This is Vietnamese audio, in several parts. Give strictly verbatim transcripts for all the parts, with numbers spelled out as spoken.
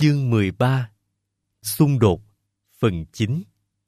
Chương mười ba. Xung đột. Phần chín.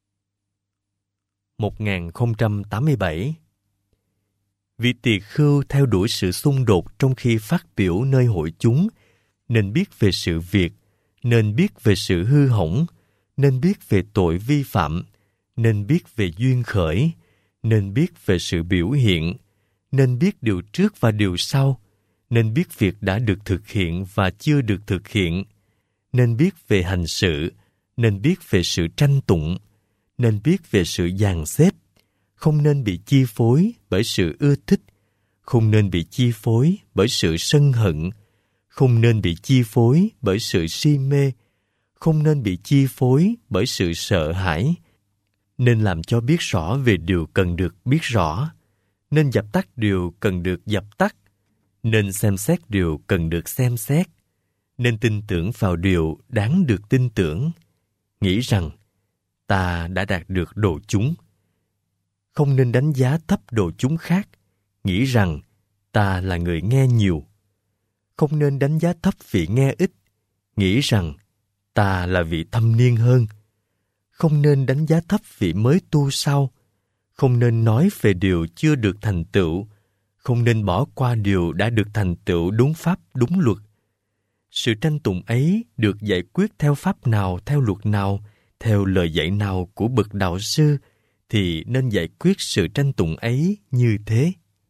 một nghìn không trăm tám mươi bảy. Vị tỳ khưu theo đuổi sự xung đột trong khi phát biểu nơi hội chúng, nên biết về sự việc, nên biết về sự hư hỏng, nên biết về tội vi phạm, nên biết về duyên khởi, nên biết về sự biểu hiện, nên biết điều trước và điều sau, nên biết việc đã được thực hiện và chưa được thực hiện, nên biết về hành sự, nên biết về sự tranh tụng, nên biết về sự dàn xếp, không nên bị chi phối bởi sự ưa thích, không nên bị chi phối bởi sự sân hận, không nên bị chi phối bởi sự si mê, không nên bị chi phối bởi sự sợ hãi, nên làm cho biết rõ về điều cần được biết rõ, nên dập tắt điều cần được dập tắt, nên xem xét điều cần được xem xét, nên tin tưởng vào điều đáng được tin tưởng, nghĩ rằng ta đã đạt được đồ chúng. Không nên đánh giá thấp đồ chúng khác, nghĩ rằng ta là người nghe nhiều. Không nên đánh giá thấp vị nghe ít, nghĩ rằng ta là vị thâm niên hơn. Không nên đánh giá thấp vị mới tu sau. Không nên nói về điều chưa được thành tựu. Không nên bỏ qua điều đã được thành tựu đúng pháp, đúng luật. Sự tranh tụng ấy được giải quyết theo pháp nào, theo luật nào, theo lời dạy nào của bậc đạo sư, thì nên giải quyết sự tranh tụng ấy như thế.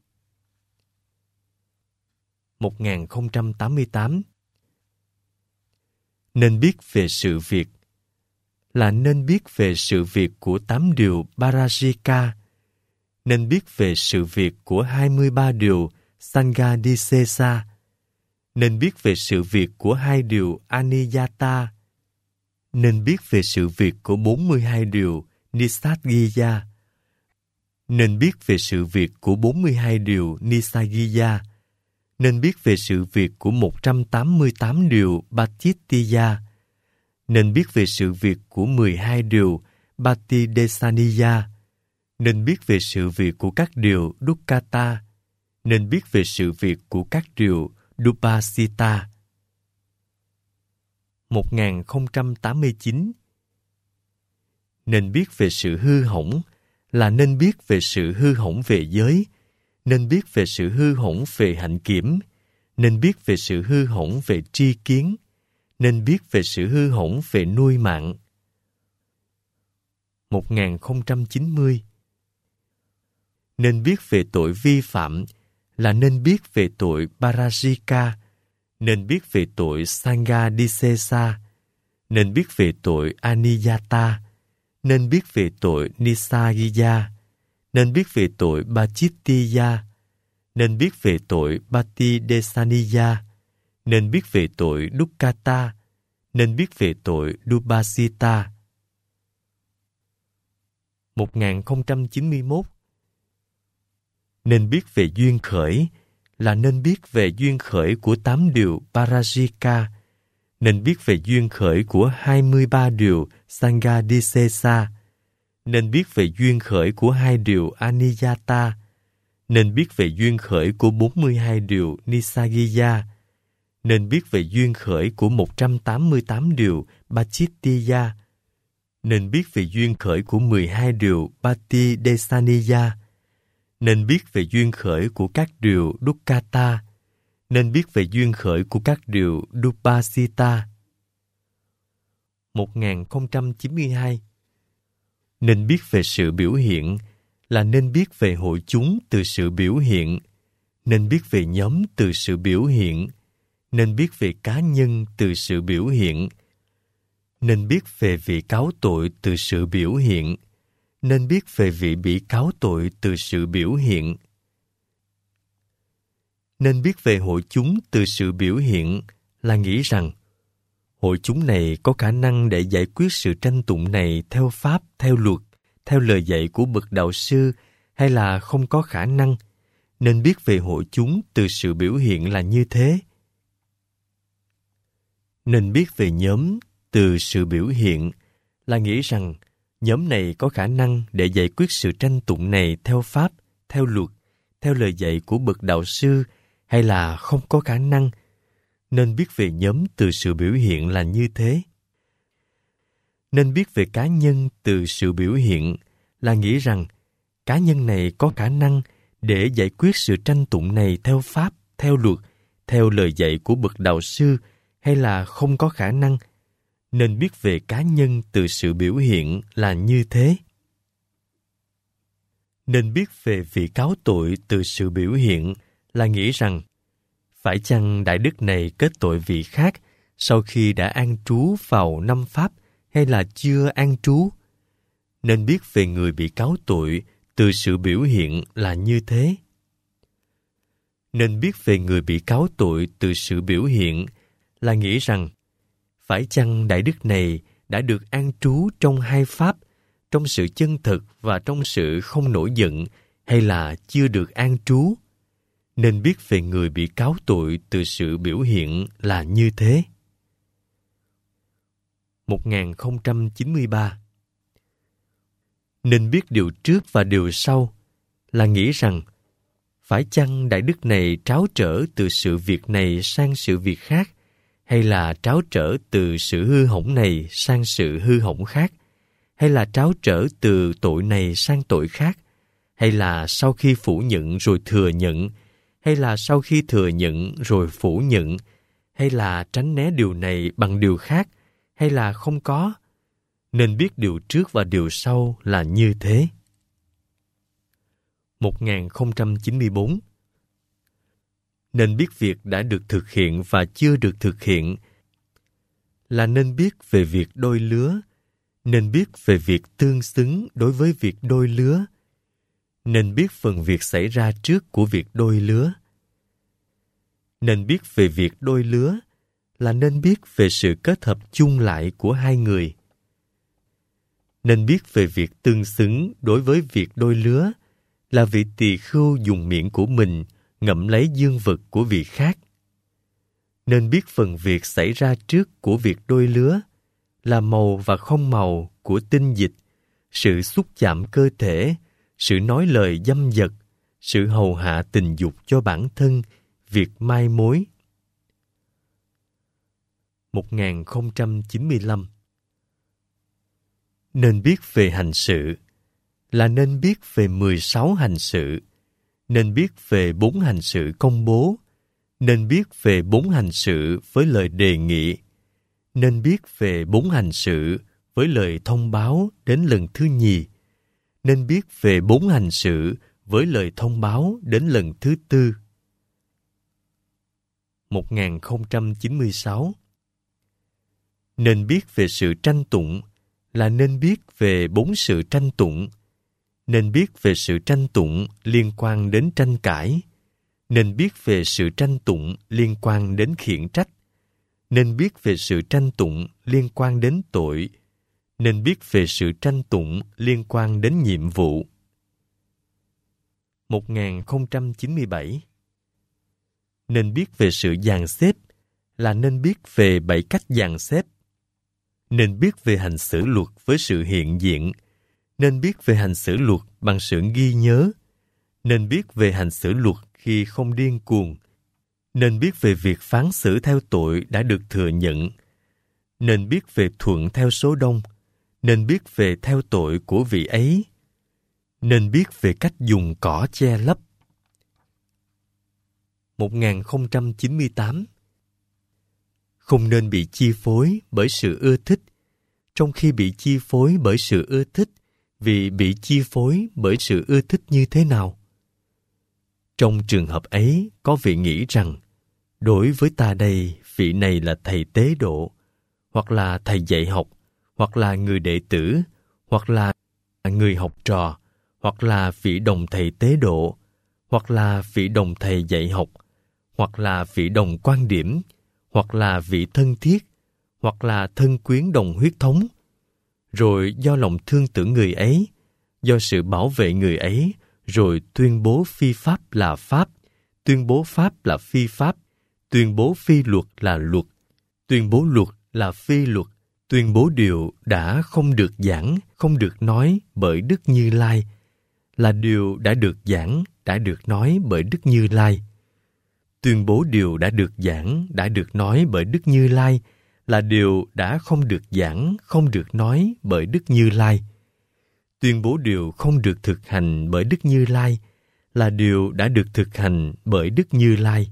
một nghìn không trăm tám mươi tám. Nên biết về sự việc là nên biết về sự việc của tám điều Parajika, nên biết về sự việc của hai mươi ba điều Sanghadisesa, nên biết về sự việc của hai điều Aniyata, nên biết về sự việc của bốn mươi hai điều Nisaggiya, nên biết về sự việc của bốn mươi hai điều Nisaggiya, nên biết về sự việc của một trăm tám mươi tám điều Bhattitiya, nên biết về sự việc của mười hai điều Bhattidesaniya, nên biết về sự việc của các điều Dukkata, nên biết về sự việc của các điều Dupasita. một nghìn không trăm tám mươi chín. Nên biết về sự hư hỏng là nên biết về sự hư hỏng về giới, nên biết về sự hư hỏng về hạnh kiểm, nên biết về sự hư hỏng về tri kiến, nên biết về sự hư hỏng về nuôi mạng. một nghìn không trăm chín mươi. Nên biết về tội vi phạm là nên biết về tội Parajika, nên biết về tội Sanghadisesa, nên biết về tội Aniyata, nên biết về tội Nisaggiya, nên biết về tội Bhattitiya, nên biết về tội Bhattidesaniya, nên biết về tội Dukkata, nên biết về tội Dupasita. một nghìn không trăm chín mươi mốt. Nên biết về duyên khởi là nên biết về duyên khởi của tám điều Parajika, nên biết về duyên khởi của hai mươi ba điều Sanghadisesa, nên biết về duyên khởi của hai điều Aniyata, nên biết về duyên khởi của bốn mươi hai điều Nisaggiya, nên biết về duyên khởi của một trăm tám mươi tám điều Bhattitiya, nên biết về duyên khởi của mười hai điều Bhattidesaniya, nên biết về duyên khởi của các điều Dukkata, nên biết về duyên khởi của các điều Dupasita. một nghìn không trăm chín mươi hai. Nên biết về sự biểu hiện là nên biết về hội chúng từ sự biểu hiện, nên biết về nhóm từ sự biểu hiện, nên biết về cá nhân từ sự biểu hiện, nên biết về vị cáo tội từ sự biểu hiện, nên biết về vị bị cáo tội từ sự biểu hiện. Nên biết về hội chúng từ sự biểu hiện là nghĩ rằng hội chúng này có khả năng để giải quyết sự tranh tụng này theo pháp, theo luật, theo lời dạy của bậc đạo sư, hay là không có khả năng. Nên biết về hội chúng từ sự biểu hiện là như thế. Nên biết về nhóm từ sự biểu hiện là nghĩ rằng nhóm này có khả năng để giải quyết sự tranh tụng này theo pháp, theo luật, theo lời dạy của bậc đạo sư, hay là không có khả năng. nên biết về nhóm từ sự biểu hiện là như thế. Nên biết về cá nhân từ sự biểu hiện là nghĩ rằng cá nhân này có khả năng để giải quyết sự tranh tụng này theo pháp, theo luật, theo lời dạy của bậc đạo sư, hay là không có khả năng. Nên biết về cá nhân từ sự biểu hiện là như thế. Nên biết về vị cáo tội từ sự biểu hiện là nghĩ rằng phải chăng đại đức này kết tội vị khác sau khi đã an trú vào năm pháp hay là chưa an trú. Nên biết về người bị cáo tội từ sự biểu hiện là như thế. Nên biết về người bị cáo tội từ sự biểu hiện là nghĩ rằng phải chăng đại đức này đã được an trú trong hai pháp, trong sự chân thực và trong sự không nổi giận, hay là chưa được an trú. Nên biết về người bị cáo tội từ sự biểu hiện là như thế. một nghìn không trăm chín mươi ba. Nên biết điều trước và điều sau là nghĩ rằng phải chăng đại đức này tráo trở từ sự việc này sang sự việc khác, hay là tráo trở từ sự hư hỏng này sang sự hư hỏng khác, hay là tráo trở từ tội này sang tội khác, hay là sau khi phủ nhận rồi thừa nhận, hay là sau khi thừa nhận rồi phủ nhận, hay là tránh né điều này bằng điều khác, hay là không có. Nên biết điều trước và điều sau là như thế. một nghìn không trăm chín mươi bốn. Nên biết việc đã được thực hiện và chưa được thực hiện là nên biết về việc đôi lứa, nên biết về việc tương xứng đối với việc đôi lứa, nên biết phần việc xảy ra trước của việc đôi lứa. Nên biết về việc đôi lứa là nên biết về sự kết hợp chung lại của hai người. Nên biết về việc tương xứng đối với việc đôi lứa là vị tỳ khưu dùng miệng của mình ngậm lấy dương vật của vị khác. Nên biết phần việc xảy ra trước của việc đôi lứa là màu và không màu của tinh dịch, sự xúc chạm cơ thể, sự nói lời dâm dật, sự hầu hạ tình dục cho bản thân, việc mai mối. một nghìn không trăm chín mươi lăm. Nên biết về hành sự là nên biết về mười sáu hành sự, nên biết về bốn hành sự công bố, nên biết về bốn hành sự với lời đề nghị, nên biết về bốn hành sự với lời thông báo đến lần thứ nhì, nên biết về bốn hành sự với lời thông báo đến lần thứ tư. một nghìn không trăm chín mươi sáu. Nên biết về sự tranh tụng là nên biết về bốn sự tranh tụng, nên biết về sự tranh tụng liên quan đến tranh cãi, nên biết về sự tranh tụng liên quan đến khiển trách, nên biết về sự tranh tụng liên quan đến tội, nên biết về sự tranh tụng liên quan đến nhiệm vụ. một nghìn không trăm chín mươi bảy. Nên biết về sự dàn xếp là nên biết về bảy cách dàn xếp, nên biết về hành xử luật với sự hiện diện, nên biết về hành xử luật bằng sự ghi nhớ, nên biết về hành xử luật khi không điên cuồng, nên biết về việc phán xử theo tội đã được thừa nhận, nên biết về thuận theo số đông, nên biết về theo tội của vị ấy, nên biết về cách dùng cỏ che lấp. một nghìn không trăm chín mươi tám. Không nên bị chi phối bởi sự ưa thích, trong khi bị chi phối bởi sự ưa thích, vì bị chi phối bởi sự ưa thích như thế nào? Trong trường hợp ấy, có vị nghĩ rằng, đối với ta đây, vị này là thầy tế độ, hoặc là thầy dạy học, hoặc là người đệ tử, hoặc là người học trò, hoặc là vị đồng thầy tế độ, hoặc là vị đồng thầy dạy học, hoặc là vị đồng quan điểm, hoặc là vị thân thiết, hoặc là thân quyến đồng huyết thống. Rồi do lòng thương tưởng người ấy, do sự bảo vệ người ấy, rồi tuyên bố phi pháp là pháp, tuyên bố pháp là phi pháp, tuyên bố phi luật là luật, tuyên bố luật là phi luật, tuyên bố điều đã không được giảng, không được nói bởi Đức Như Lai, là điều đã được giảng, đã được nói bởi Đức Như Lai. Tuyên bố điều đã được giảng, đã được nói bởi Đức Như Lai là điều đã không được giảng, không được nói bởi Đức Như Lai. Tuyên bố điều không được thực hành bởi Đức Như Lai là điều đã được thực hành bởi Đức Như Lai.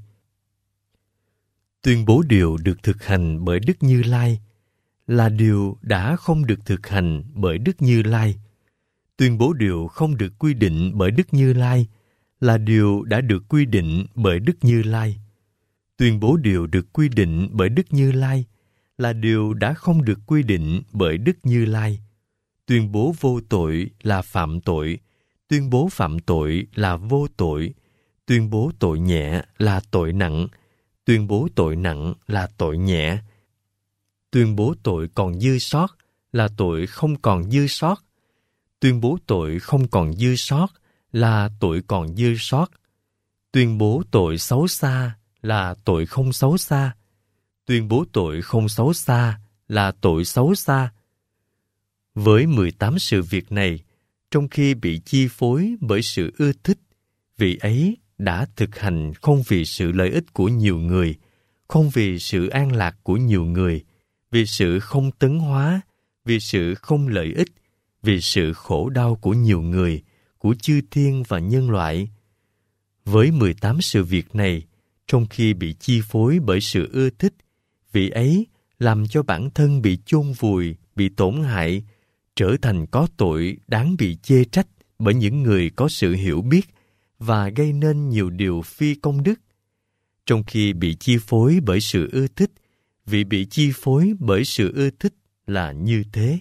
Tuyên bố điều được thực hành bởi Đức Như Lai là điều đã không được thực hành bởi Đức Như Lai. Tuyên bố điều không được quy định bởi Đức Như Lai là điều đã được quy định bởi Đức Như Lai. Tuyên bố điều được quy định bởi Đức Như Lai là điều đã không được quy định bởi Đức Như Lai. Tuyên bố vô tội là phạm tội. Tuyên bố phạm tội là vô tội. Tuyên bố tội nhẹ là tội nặng. Tuyên bố tội nặng là tội nhẹ. Tuyên bố tội còn dư sót là tội không còn dư sót. Tuyên bố tội không còn dư sót là tội còn dư sót. Tuyên bố tội xấu xa là tội không xấu xa. Tuyên bố tội không xấu xa là tội xấu xa. Với mười tám sự việc này, trong khi bị chi phối bởi sự ưa thích, vị ấy đã thực hành không vì sự lợi ích của nhiều người, không vì sự an lạc của nhiều người, vì sự không tấn hóa, vì sự không lợi ích, vì sự khổ đau của nhiều người, của chư thiên và nhân loại. Với mười tám sự việc này, trong khi bị chi phối bởi sự ưa thích, vị ấy làm cho bản thân bị chôn vùi, bị tổn hại, trở thành có tội đáng bị chê trách bởi những người có sự hiểu biết và gây nên nhiều điều phi công đức. Trong khi bị chi phối bởi sự ưa thích, vị bị chi phối bởi sự ưa thích là như thế.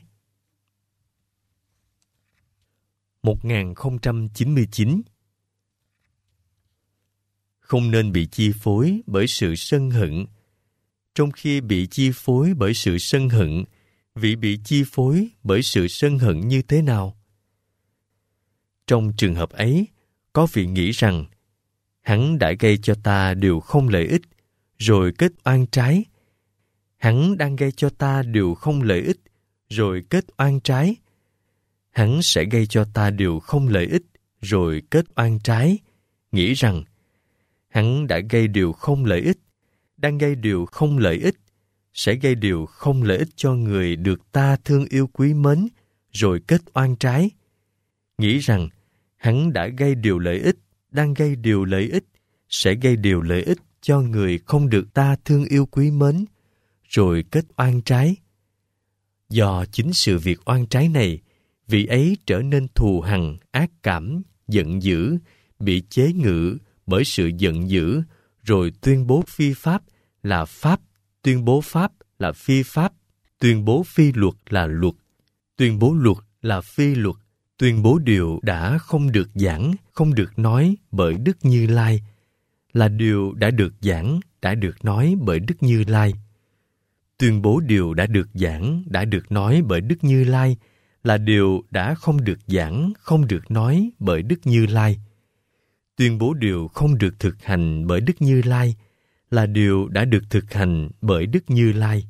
một nghìn không trăm chín mươi chín. Không nên bị chi phối bởi sự sân hận. Trong khi bị chi phối bởi sự sân hận, vị bị chi phối bởi sự sân hận như thế nào? Trong trường hợp ấy, có vị nghĩ rằng hắn đã gây cho ta điều không lợi ích, rồi kết oan trái. Hắn đang gây cho ta điều không lợi ích, rồi kết oan trái. Hắn sẽ gây cho ta điều không lợi ích, rồi kết oan trái. Nghĩ rằng hắn đã gây điều không lợi ích, đang gây điều không lợi ích, sẽ gây điều không lợi ích cho người được ta thương yêu quý mến, rồi kết oan trái. Nghĩ rằng hắn đã gây điều lợi ích, đang gây điều lợi ích, sẽ gây điều lợi ích cho người không được ta thương yêu quý mến, rồi kết oan trái. Do chính sự việc oan trái này, vị ấy trở nên thù hằn, ác cảm, giận dữ, bị chế ngự bởi sự giận dữ, rồi tuyên bố phi pháp là pháp, tuyên bố pháp là phi pháp, tuyên bố phi luật là luật, tuyên bố luật là phi luật, tuyên bố điều đã không được giảng, không được nói bởi Đức Như Lai, là điều đã được giảng, đã được nói bởi Đức Như Lai. Tuyên bố điều đã được giảng, đã được nói bởi Đức Như Lai, là điều đã không được giảng, không được nói bởi Đức Như Lai. Tuyên bố điều không được thực hành bởi Đức Như Lai, là điều đã được thực hành bởi Đức Như Lai.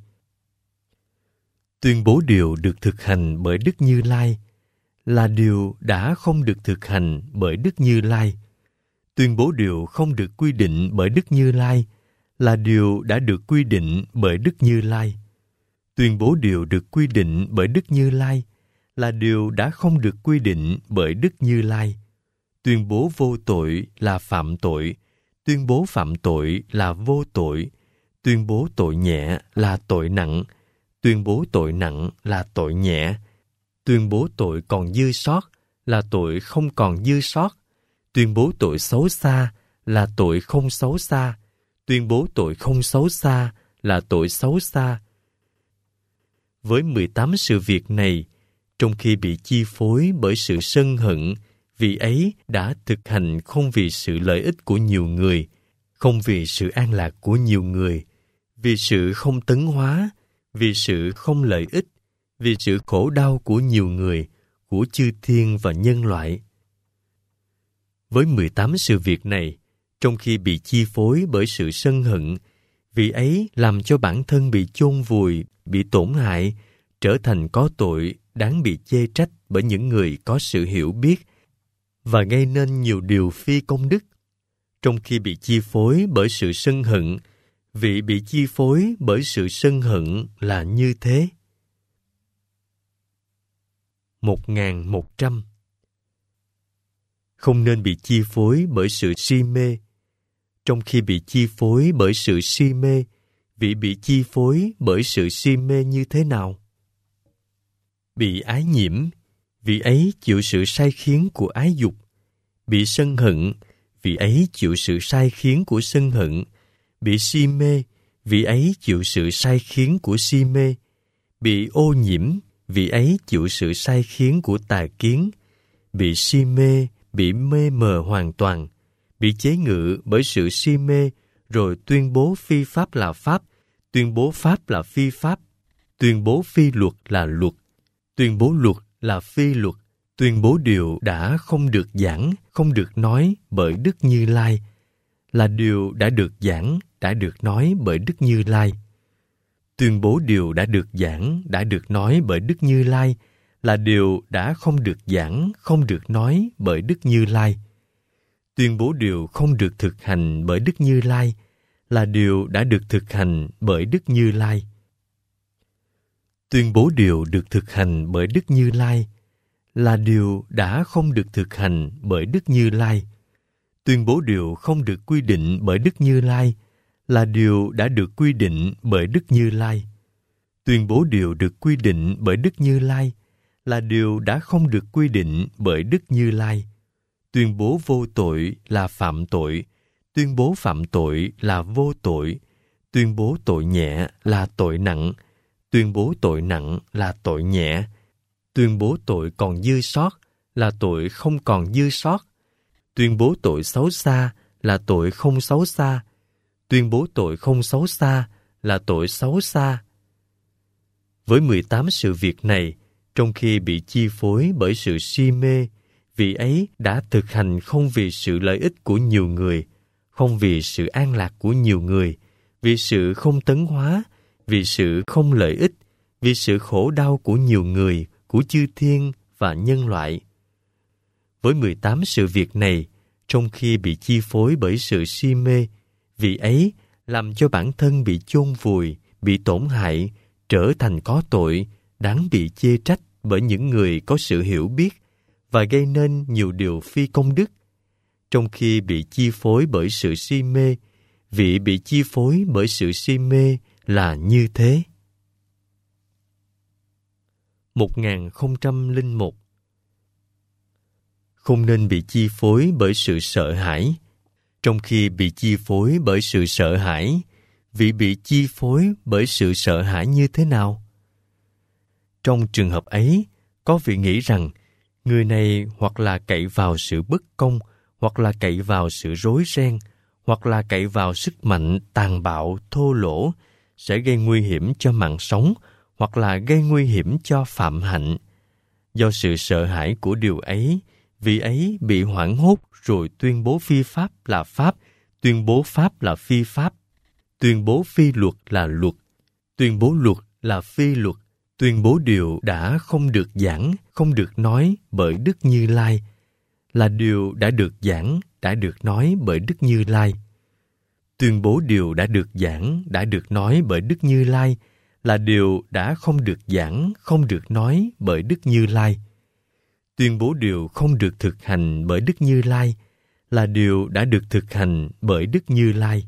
Tuyên bố điều được thực hành bởi Đức Như Lai, là điều đã không được thực hành bởi Đức Như Lai. Tuyên bố điều không được quy định bởi Đức Như Lai, là điều đã được quy định bởi Đức Như Lai. Tuyên bố điều được quy định bởi Đức Như Lai, là điều đã không được quy định bởi Đức Như Lai. Tuyên bố vô tội là phạm tội. Tuyên bố phạm tội là vô tội. Tuyên bố tội nhẹ là tội nặng. Tuyên bố tội nặng là tội nhẹ. Tuyên bố tội còn dư sót là tội không còn dư sót. Tuyên bố tội xấu xa là tội không xấu xa. Tuyên bố tội không xấu xa là tội xấu xa. Với mười tám sự việc này, trong khi bị chi phối bởi sự sân hận, vị ấy đã thực hành không vì sự lợi ích của nhiều người, không vì sự an lạc của nhiều người, vì sự không tấn hóa, vì sự không lợi ích, vì sự khổ đau của nhiều người, của chư thiên và nhân loại. Với mười tám sự việc này, trong khi bị chi phối bởi sự sân hận, vị ấy làm cho bản thân bị chôn vùi, bị tổn hại, trở thành có tội, đáng bị chê trách bởi những người có sự hiểu biết, và gây nên nhiều điều phi công đức. trong khi bị chi phối bởi sự sân hận, vị bị chi phối bởi sự sân hận là như thế. một nghìn một trăm. Không nên bị chi phối bởi sự si mê. Trong khi bị chi phối bởi sự si mê, vị bị chi phối bởi sự si mê như thế nào? Bị ái nhiễm, vị ấy chịu sự sai khiến của ái dục. Bị sân hận, vị ấy chịu sự sai khiến của sân hận. Bị si mê, vị ấy chịu sự sai khiến của si mê. Bị ô nhiễm, vị ấy chịu sự sai khiến của tà kiến. Bị si mê, bị mê mờ hoàn toàn. Bị chế ngự bởi sự si mê, rồi tuyên bố phi pháp là pháp, tuyên bố pháp là phi pháp, tuyên bố phi luật là luật, tuyên bố luật là phi luật, tuyên bố điều đã không được giảng, không được nói bởi Đức Như Lai, là điều đã được giảng, đã được nói bởi Đức Như Lai. Tuyên bố điều đã được giảng, đã được nói bởi Đức Như Lai, là điều đã không được giảng, không được nói bởi Đức Như Lai. Tuyên bố điều không được thực hành bởi Đức Như Lai, là điều đã được thực hành bởi Đức Như Lai. Tuyên bố điều được thực hành bởi Đức Như Lai, là điều đã không được thực hành bởi Đức Như Lai. Tuyên bố điều không được quy định bởi Đức Như Lai, là điều đã được quy định bởi Đức Như Lai. Tuyên bố điều được quy định bởi Đức Như Lai, là điều đã không được quy định bởi Đức Như Lai. Tuyên bố vô tội là phạm tội, tuyên bố phạm tội là vô tội, tuyên bố tội nhẹ là tội nặng, tuyên bố tội nặng là tội nhẹ, tuyên bố tội còn dư sót là tội không còn dư sót, tuyên bố tội xấu xa là tội không xấu xa, tuyên bố tội không xấu xa là tội xấu xa. Với mười tám sự việc này, trong khi bị chi phối bởi sự si mê, vị ấy đã thực hành không vì sự lợi ích của nhiều người, không vì sự an lạc của nhiều người, vì sự không tấn hóa, vì sự không lợi ích, vì sự khổ đau của nhiều người, của chư thiên và nhân loại. Với mười tám sự việc này, trong khi bị chi phối bởi sự si mê, vị ấy làm cho bản thân bị chôn vùi, bị tổn hại, trở thành có tội, đáng bị chê trách bởi những người có sự hiểu biết và gây nên nhiều điều phi công đức. Trong khi bị chi phối bởi sự si mê, vị bị chi phối bởi sự si mê là như thế. một nghìn không trăm lẻ một. Không nên bị chi phối bởi sự sợ hãi. Trong khi bị chi phối bởi sự sợ hãi, vị bị chi phối bởi sự sợ hãi như thế nào? Trong trường hợp ấy, có vị nghĩ rằng người này hoặc là cậy vào sự bất công, hoặc là cậy vào sự rối ren, hoặc là cậy vào sức mạnh tàn bạo, thô lỗ, sẽ gây nguy hiểm cho mạng sống, hoặc là gây nguy hiểm cho phạm hạnh. Do sự sợ hãi của điều ấy, vị ấy bị hoảng hốt rồi tuyên bố phi pháp là pháp, tuyên bố pháp là phi pháp, tuyên bố phi luật là luật, tuyên bố luật là phi luật, tuyên bố điều đã không được giảng, không được nói bởi Đức Như Lai, là điều đã được giảng, đã được nói bởi Đức Như Lai. Tuyên bố điều đã được giảng, đã được nói bởi Đức Như Lai, là điều đã không được giảng, không được nói bởi Đức Như Lai. Tuyên bố điều không được thực hành bởi Đức Như Lai, là điều đã được thực hành bởi Đức Như Lai.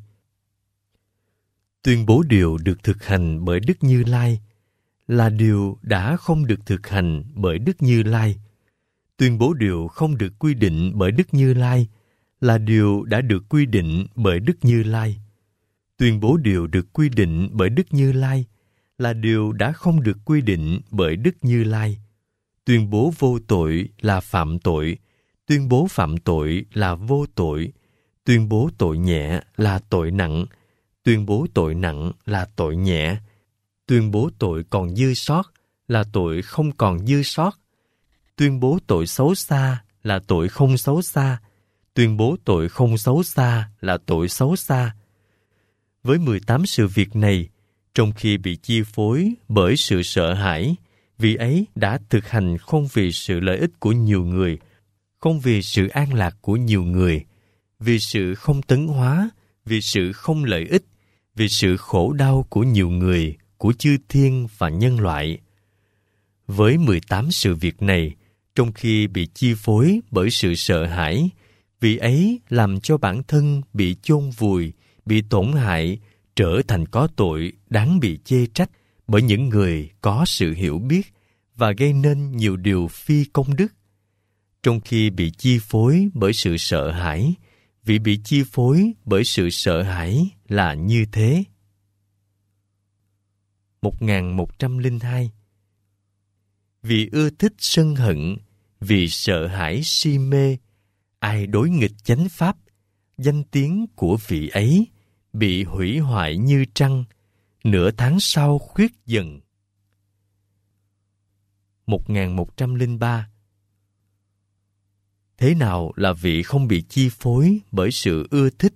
Tuyên bố điều được thực hành bởi Đức Như Lai, là điều đã không được thực hành bởi Đức Như Lai. Tuyên bố điều không được quy định bởi Đức Như Lai, là điều đã được quy định bởi Đức Như Lai. Tuyên bố điều được quy định bởi Đức Như Lai, là điều đã không được quy định bởi Đức Như Lai. Tuyên bố vô tội là phạm tội, tuyên bố phạm tội là vô tội, tuyên bố tội nhẹ là tội nặng, tuyên bố tội nặng là tội nhẹ, tuyên bố tội còn dư sót là tội không còn dư sót, tuyên bố tội xấu xa là tội không xấu xa, tuyên bố tội không xấu xa là tội xấu xa. Với mười tám sự việc này, trong khi bị chi phối bởi sự sợ hãi, vị ấy đã thực hành không vì sự lợi ích của nhiều người, không vì sự an lạc của nhiều người, vì sự không tấn hóa, vì sự không lợi ích, vì sự khổ đau của nhiều người, của chư thiên và nhân loại. Với mười tám sự việc này, trong khi bị chi phối bởi sự sợ hãi, vì ấy làm cho bản thân bị chôn vùi, bị tổn hại, trở thành có tội đáng bị chê trách bởi những người có sự hiểu biết và gây nên nhiều điều phi công đức. Trong khi bị chi phối bởi sự sợ hãi, vì bị chi phối bởi sự sợ hãi là như thế. một nghìn một trăm lẻ hai. Vì ưa thích sân hận, vì sợ hãi si mê, ai đối nghịch chánh pháp, danh tiếng của vị ấy bị hủy hoại như trăng, nửa tháng sau khuyết dần. một nghìn một trăm lẻ ba. Thế nào là vị không bị chi phối bởi sự ưa thích?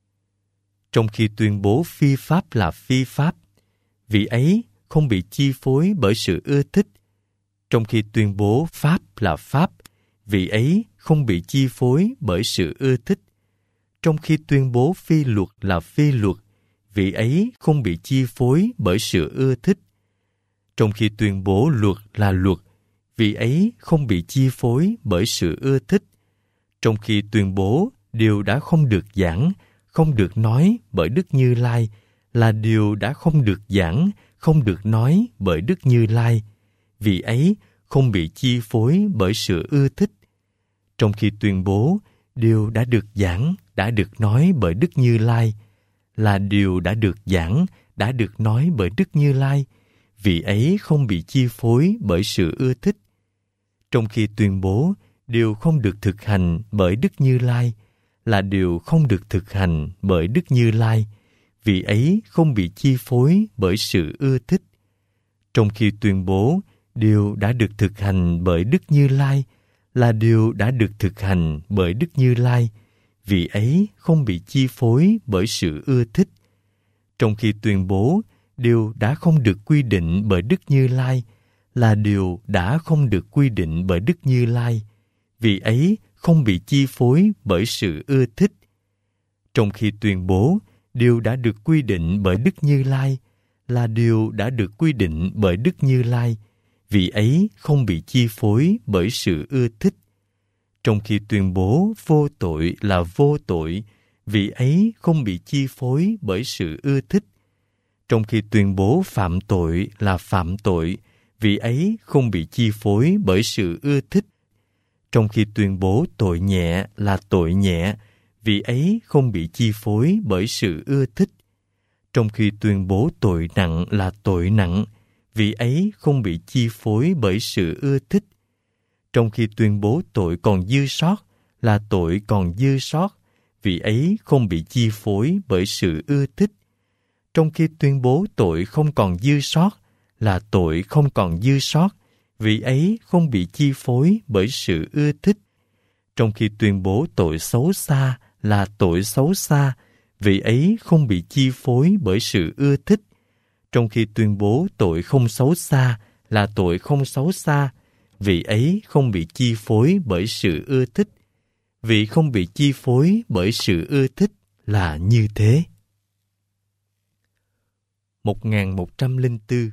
Trong khi tuyên bố phi pháp là phi pháp, vị ấy không bị chi phối bởi sự ưa thích. Trong khi tuyên bố pháp là pháp, vị ấy không bị chi phối bởi sự ưa thích. Trong khi tuyên bố phi luật là phi luật, vị ấy không bị chi phối bởi sự ưa thích. Trong khi tuyên bố luật là luật, vị ấy không bị chi phối bởi sự ưa thích. Trong khi tuyên bố điều đã không được giảng, không được nói bởi Đức Như Lai là điều đã không được giảng, không được nói bởi Đức Như Lai, vị ấy không bị chi phối bởi sự ưa thích. Trong khi tuyên bố điều đã được giảng, đã được nói bởi Đức Như Lai là điều đã được giảng, đã được nói bởi Đức Như Lai, vị ấy không bị chi phối bởi sự ưa thích. Trong khi tuyên bố điều không được thực hành bởi Đức Như Lai là điều không được thực hành bởi Đức Như Lai, vị ấy không bị chi phối bởi sự ưa thích. Trong khi tuyên bố điều đã được thực hành bởi Đức Như Lai là điều đã được thực hành bởi Đức Như Lai, vị ấy không bị chi phối bởi sự ưa thích. Trong khi tuyên bố điều đã không được quy định bởi Đức Như Lai là điều đã không được quy định bởi Đức Như Lai, vị ấy không bị chi phối bởi sự ưa thích. Trong khi tuyên bố điều đã được quy định bởi Đức Như Lai là điều đã được quy định bởi Đức Như Lai, vị ấy không bị chi phối bởi sự ưa thích. Trong khi tuyên bố vô tội là vô tội, vị ấy không bị chi phối bởi sự ưa thích. Trong khi tuyên bố phạm tội là phạm tội, vị ấy không bị chi phối bởi sự ưa thích. Trong khi tuyên bố tội nhẹ là tội nhẹ, vị ấy không bị chi phối bởi sự ưa thích. Trong khi tuyên bố tội nặng là tội nặng, vị ấy không bị chi phối bởi sự ưa thích. Trong khi tuyên bố tội còn dư sót là tội còn dư sót, vị ấy không bị chi phối bởi sự ưa thích. Trong khi tuyên bố tội không còn dư sót là tội không còn dư sót, vị ấy không bị chi phối bởi sự ưa thích. Trong khi tuyên bố tội xấu xa là tội xấu xa, vị ấy không bị chi phối bởi sự ưa thích. Trong khi tuyên bố tội không xấu xa là tội không xấu xa, vị ấy không bị chi phối bởi sự ưa thích. Vị không bị chi phối bởi sự ưa thích là như thế. một nghìn một trăm lẻ bốn.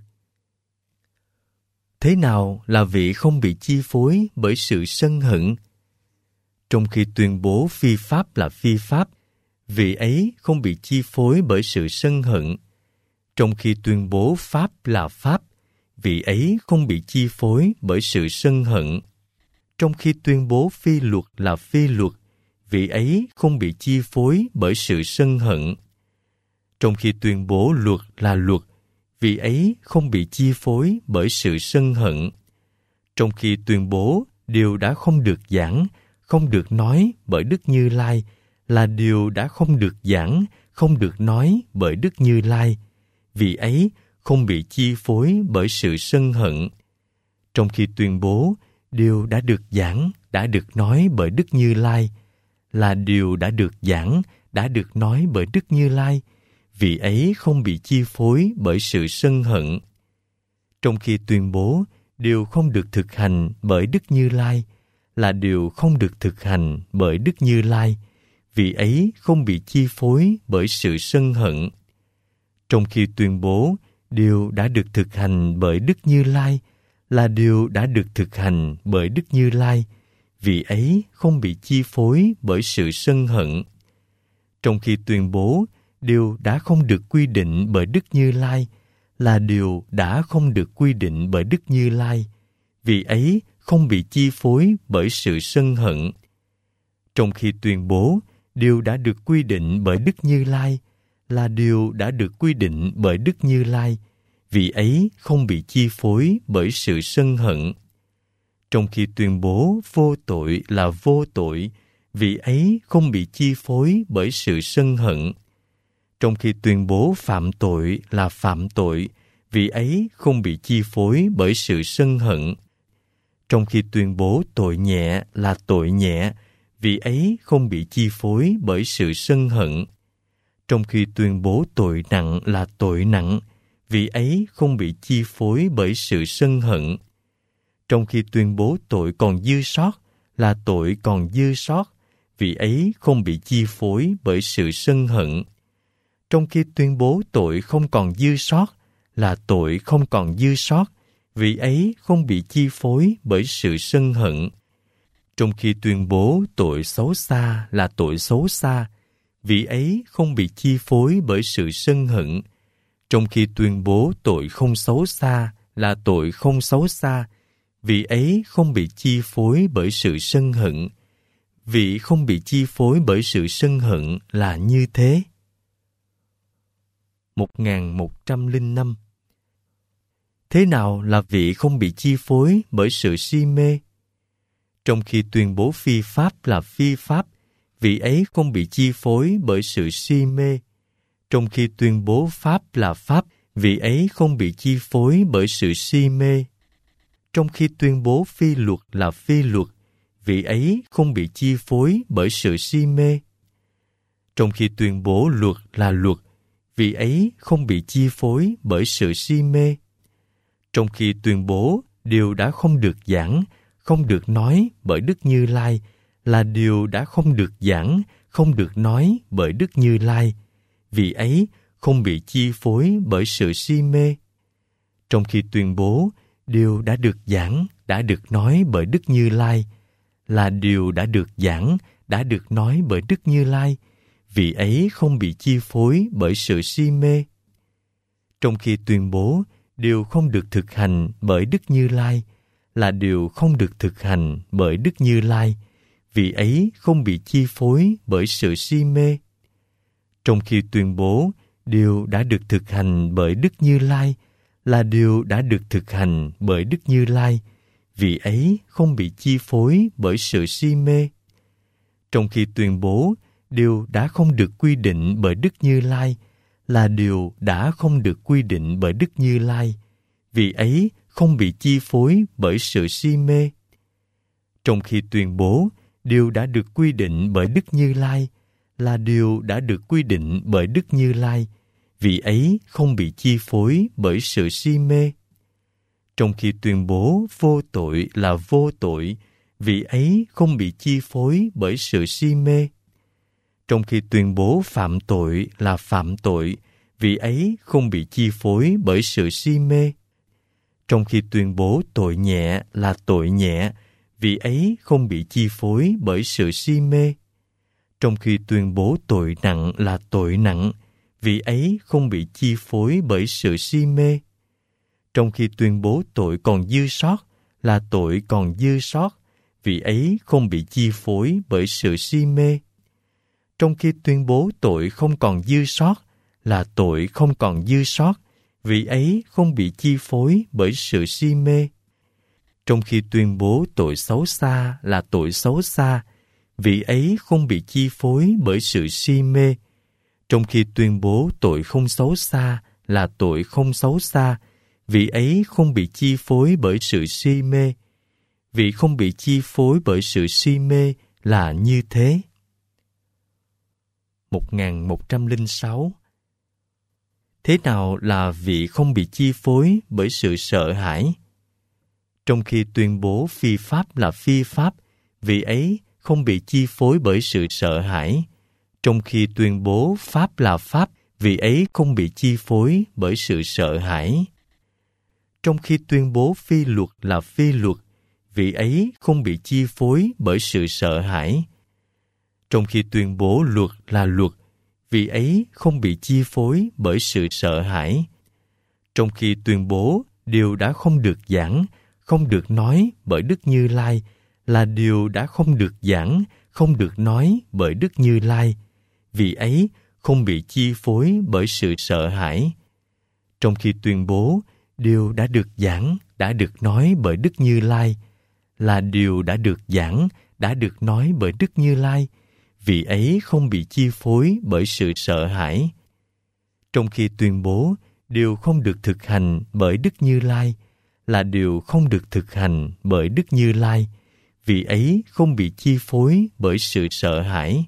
Thế nào là vị không bị chi phối bởi sự sân hận? Trong khi tuyên bố phi pháp là phi pháp, vị ấy không bị chi phối bởi sự sân hận. Trong khi tuyên bố pháp là pháp, vị ấy không bị chi phối bởi sự sân hận. Trong khi tuyên bố phi luật là phi luật, vị ấy không bị chi phối bởi sự sân hận. Trong khi tuyên bố luật là luật, vị ấy không bị chi phối bởi sự sân hận. Trong khi tuyên bố điều đã không được giảng, không được nói bởi Đức Như Lai là điều đã không được giảng, không được nói bởi Đức Như Lai, vị ấy không bị chi phối bởi sự sân hận. Trong khi tuyên bố điều đã được giảng, đã được nói bởi Đức Như Lai là điều đã được giảng, đã được nói bởi Đức Như Lai, vị ấy không bị chi phối bởi sự sân hận. Trong khi tuyên bố điều không được thực hành bởi Đức Như Lai là điều không được thực hành bởi Đức Như Lai, vị ấy không bị chi phối bởi sự sân hận. Trong khi tuyên bố điều đã được thực hành bởi Đức Như Lai là điều đã được thực hành bởi Đức Như Lai, vị ấy không bị chi phối bởi sự sân hận. Trong khi tuyên bố điều đã không được quy định bởi Đức Như Lai là điều đã không được quy định bởi Đức Như Lai, vị ấy không bị chi phối bởi sự sân hận. Trong khi tuyên bố điều đã được quy định bởi Đức Như Lai là điều đã được quy định bởi Đức Như Lai, vị ấy không bị chi phối bởi sự sân hận. Trong khi tuyên bố vô tội là vô tội, vị ấy không bị chi phối bởi sự sân hận. Trong khi tuyên bố phạm tội là phạm tội, vị ấy không bị chi phối bởi sự sân hận. Trong khi tuyên bố tội nhẹ là tội nhẹ, vị ấy không bị chi phối bởi sự sân hận. Trong khi tuyên bố tội nặng là tội nặng, vị ấy không bị chi phối bởi sự sân hận. Trong khi tuyên bố tội còn dư sót là tội còn dư sót, vị ấy không bị chi phối bởi sự sân hận. Trong khi tuyên bố tội không còn dư sót là tội không còn dư sót, vị ấy không bị chi phối bởi sự sân hận. Trong khi tuyên bố tội xấu xa là tội xấu xa, vị ấy không bị chi phối bởi sự sân hận. Trong khi tuyên bố tội không xấu xa là tội không xấu xa, vị ấy không bị chi phối bởi sự sân hận. Vị không bị chi phối bởi sự sân hận là như thế. một nghìn một trăm lẻ năm. Thế nào là vị không bị chi phối bởi sự si mê? Trong khi tuyên bố phi pháp là phi pháp, vị ấy không bị chi phối bởi sự si mê. Trong khi tuyên bố pháp là pháp, vị ấy không bị chi phối bởi sự si mê. Trong khi tuyên bố phi luật là phi luật, vị ấy không bị chi phối bởi sự si mê. Trong khi tuyên bố luật là luật, vị ấy không bị chi phối bởi sự si mê. Trong khi tuyên bố điều đã không được giảng, không được nói bởi Đức Như Lai là điều đã không được giảng, không được nói bởi Đức Như Lai, vị ấy không bị chi phối bởi sự si mê. Trong khi tuyên bố điều đã được giảng, đã được nói bởi Đức Như Lai là điều đã được giảng, đã được nói bởi Đức Như Lai, vị ấy không bị chi phối bởi sự si mê. Trong khi tuyên bố điều không được thực hành bởi Đức Như Lai là điều không được thực hành bởi Đức Như Lai, vị ấy không bị chi phối bởi sự si mê. Trong khi tuyên bố điều đã được thực hành bởi Đức Như Lai là điều đã được thực hành bởi Đức Như Lai, vị ấy không bị chi phối bởi sự si mê. Trong khi tuyên bố điều đã không được quy định bởi Đức Như Lai là điều đã không được quy định bởi Đức Như Lai, vị ấy không bị chi phối bởi sự si mê. Trong khi tuyên bố điều đã được quy định bởi Đức Như Lai là điều đã được quy định bởi Đức Như Lai, vị ấy không bị chi phối bởi sự si mê. Trong khi tuyên bố vô tội là vô tội, vị ấy không bị chi phối bởi sự si mê. Trong khi tuyên bố phạm tội là phạm tội, vị ấy không bị chi phối bởi sự si mê. Trong khi tuyên bố tội nhẹ là tội nhẹ, vị ấy không bị chi phối bởi sự si mê. Trong khi tuyên bố tội nặng là tội nặng, vị ấy không bị chi phối bởi sự si mê. Trong khi tuyên bố tội còn dư sót là tội còn dư sót, vị ấy không bị chi phối bởi sự si mê. Trong khi tuyên bố tội không còn dư sót là tội không còn dư sót, vị ấy không bị chi phối bởi sự si mê. Trong khi tuyên bố tội xấu xa là tội xấu xa, vị ấy không bị chi phối bởi sự si mê. Trong khi tuyên bố tội không xấu xa là tội không xấu xa, vị ấy không bị chi phối bởi sự si mê. Vị không bị chi phối bởi sự si mê là như thế. một nghìn một trăm lẻ sáu. Thế nào là vị không bị chi phối bởi sự sợ hãi? Trong khi tuyên bố phi pháp là phi pháp, vị ấy không bị chi phối bởi sự sợ hãi. Trong khi tuyên bố Pháp là Pháp, vị ấy không bị chi phối bởi sự sợ hãi. Trong khi tuyên bố phi luật là phi luật, vị ấy không bị chi phối bởi sự sợ hãi. Trong khi tuyên bố luật là luật, vị ấy không bị chi phối bởi sự sợ hãi. Trong khi tuyên bố điều đã không được giảng, không được nói bởi Đức Như Lai là điều đã không được giảng, không được nói bởi Đức Như Lai, vị ấy không bị chi phối bởi sự sợ hãi. Trong khi tuyên bố điều đã được giảng, đã được nói bởi Đức Như Lai là điều đã được giảng, đã được nói bởi Đức Như Lai, vị ấy không bị chi phối bởi sự sợ hãi. Trong khi tuyên bố điều không được thực hành bởi Đức Như Lai là điều không được thực hành bởi Đức Như Lai, vị ấy không bị chi phối bởi sự sợ hãi.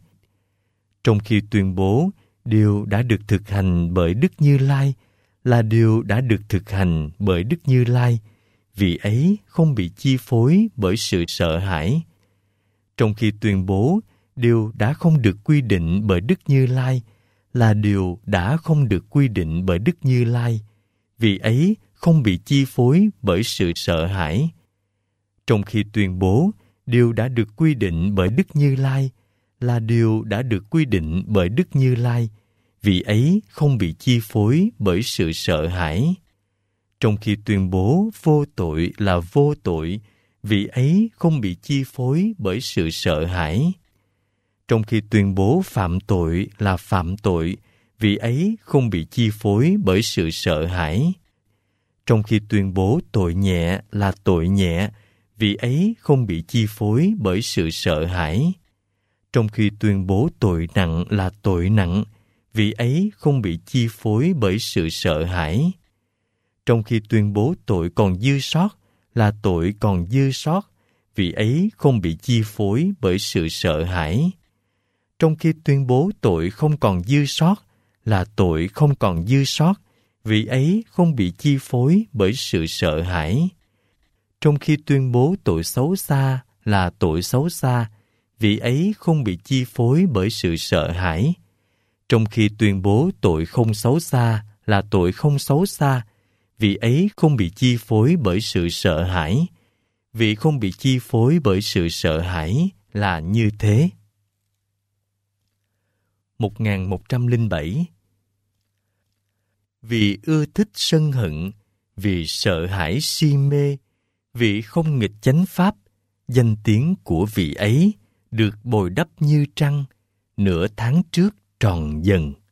Trong khi tuyên bố điều đã được thực hành bởi Đức Như Lai là điều đã được thực hành bởi Đức Như Lai, vị ấy không bị chi phối bởi sự sợ hãi. Trong khi tuyên bố điều đã không được quy định bởi Đức Như Lai là điều đã không được quy định bởi Đức Như Lai, vị ấy không bị chi phối bởi sự sợ hãi. Trong khi tuyên bố điều đã được quy định bởi Đức Như Lai là điều đã được quy định bởi Đức Như Lai, vị ấy không bị chi phối bởi sự sợ hãi. Trong khi tuyên bố vô tội là vô tội, vị ấy không bị chi phối bởi sự sợ hãi. Trong khi tuyên bố phạm tội là phạm tội, vị ấy không bị chi phối bởi sự sợ hãi. Trong khi tuyên bố tội nhẹ là tội nhẹ, vị ấy không bị chi phối bởi sự sợ hãi. Trong khi tuyên bố tội nặng là tội nặng, vị ấy không bị chi phối bởi sự sợ hãi. Trong khi tuyên bố tội còn dư sót là tội còn dư sót, vị ấy không bị chi phối bởi sự sợ hãi. Trong khi tuyên bố tội không còn dư sót là tội không còn dư sót, vị ấy không bị chi phối bởi sự sợ hãi. Trong khi tuyên bố tội xấu xa là tội xấu xa, vị ấy không bị chi phối bởi sự sợ hãi. Trong khi tuyên bố tội không xấu xa là tội không xấu xa, vị ấy không bị chi phối bởi sự sợ hãi. Vị không bị chi phối bởi sự sợ hãi là như thế. một nghìn một trăm lẻ bảy. Vì ưa thích sân hận, vì sợ hãi si mê, vì không nghịch chánh pháp, danh tiếng của vị ấy được bồi đắp như trăng, nửa tháng trước tròn dần.